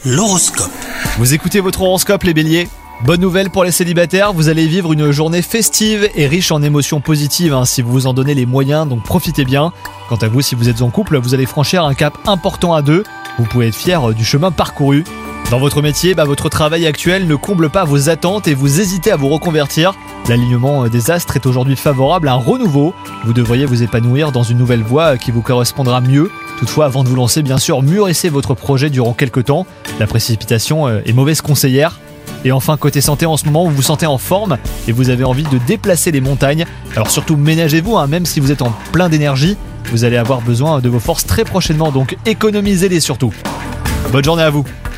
L'horoscope. Vous écoutez votre horoscope les béliers ? Bonne nouvelle pour les célibataires, vous allez vivre une journée festive et riche en émotions positives si vous vous en donnez les moyens, donc profitez bien. Quant à vous, si vous êtes en couple, vous allez franchir un cap important à deux, vous pouvez être fier du chemin parcouru. Dans votre métier, votre travail actuel ne comble pas vos attentes et vous hésitez à vous reconvertir. L'alignement des astres est aujourd'hui favorable à un renouveau. Vous devriez vous épanouir dans une nouvelle voie qui vous correspondra mieux. Toutefois, avant de vous lancer, bien sûr, mûrissez votre projet durant quelques temps. La précipitation est mauvaise conseillère. Et enfin, côté santé, en ce moment, vous vous sentez en forme et vous avez envie de déplacer les montagnes. Alors surtout, ménagez-vous, même si vous êtes en plein d'énergie, vous allez avoir besoin de vos forces très prochainement, donc économisez-les surtout. Bonne journée à vous.